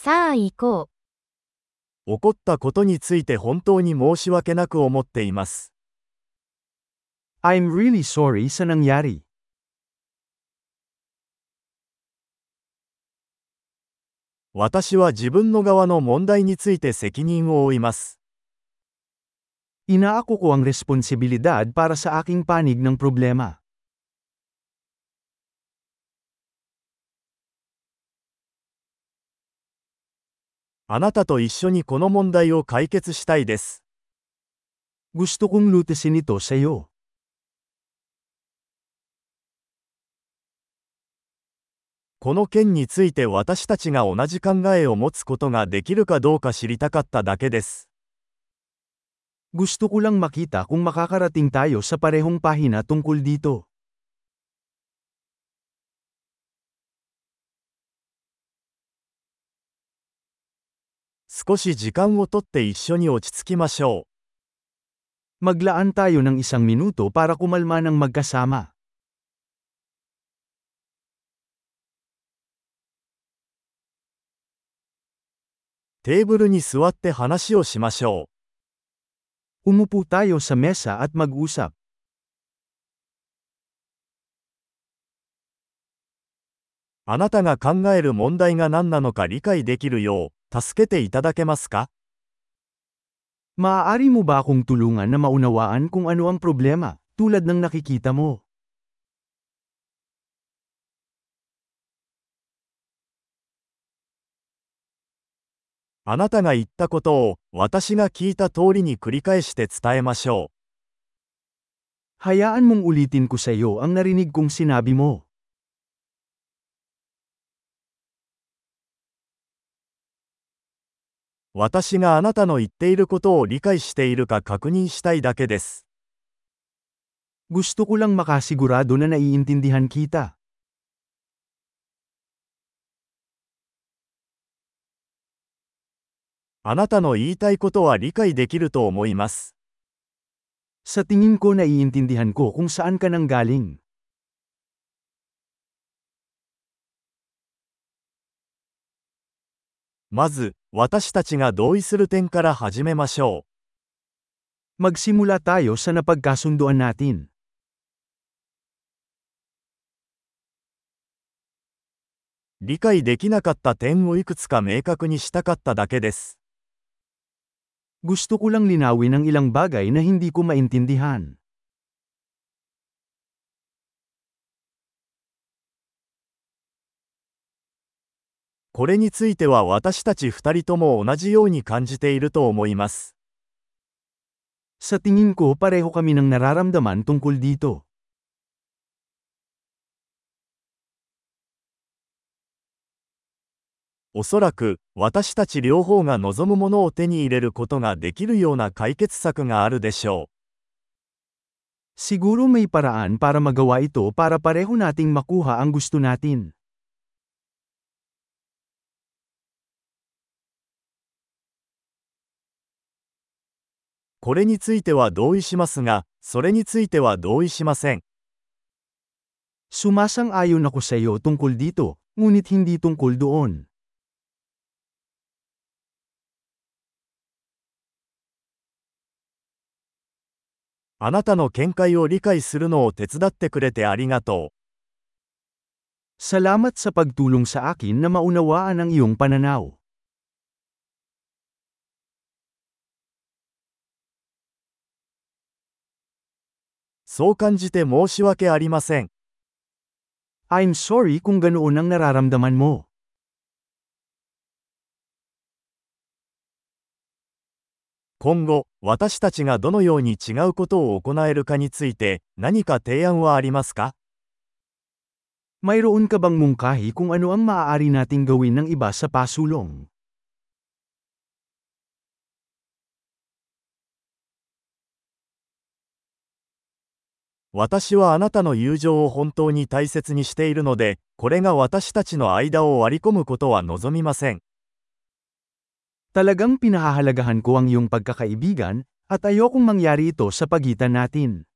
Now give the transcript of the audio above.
さあ行こ起こったことについて本当に申し訳なく思っています。 I'm really sorry sa nangyari. 私は自分の側の問題について責任を負います。 Inaako ko ang responsibilidad para sa aking panig ng problema. あなたと一緒にこの問題を解決したいです。 Gusto kong lutasin ito sa iyo. この件について私たちが同じ考えを持つことができるかどうか知りたかっただけです。 Gusto ko lang makita kung makakarating tayo sa parehong pahina tungkol dito. 少し時間をとって一緒に落ち着きましょう。 Maglaan tayo ng 1 minuto para kumalma ng magkasama. テーブルに座って話をしましょう。 Umupo tayo sa mesa at mag-usap. あなたが考える問題が何なのか理解できるよう、助けていただけますか？ Maaari mo ba akong tulungan na maunawaan kung ano ang problema, tulad ng nakikita mo? あなたが言ったことを私が聞いた通りに繰り返して伝えましょう。 Hayaan mong ulitin ko sa iyo ang narinig kong sinabi mo. 私があなたの言っていることを理解しているか確認したいだけです。 Gusto ko lang makasigurado na naiintindihan kita. あなたの言いたいことは理解できると思います。 Sa tingin ko naiintindihan ko kung saan ka nang galing. まず、私たちが同意する点から始めましょう。 Magsimula tayo sa napagkasunduan natin. 理解できなかった点をいくつか明確にしたかっただけです。 Gusto ko lang linawin ang ilang bagay na hindi ko maintindihan. これについては私たち二人とも同じように感じていると思います。 Sa tingin ko pareho kami ng nararamdaman tungkol dito. おそらく、私たち両方が望むものを手に入れることができるような解決策があるでしょう。 Siguro may paraan para magawa ito para pareho nating makuha ang gusto natin. これについては同意しますが、それについては同意しません。 Sumasang-ayon ako sa iyo tungkol dito, ngunit hindi tungkol doon. あなたの見解を理解するのを手伝ってくれてありがとう。 Salamat sa pagtulong sa akin na maunawaan ang iyong pananaw. そう感じて申し訳ありません。 I'm sorry kung ganoon ang nararamdaman mo. 今後、私たちがどのように違うことを行えるかについて何か提案はありますか？ Mayroon ka bang mungkahi kung ano ang maaari nating gawin ng iba sa pasulong? 私はあなたの友情を本当に大切にしているので、これが私たちの間を割り込むことは望みません。 Talagang pinahahalagahan ko ang iyong pagkakaibigan, at ayokong mangyari ito sa pagitan natin.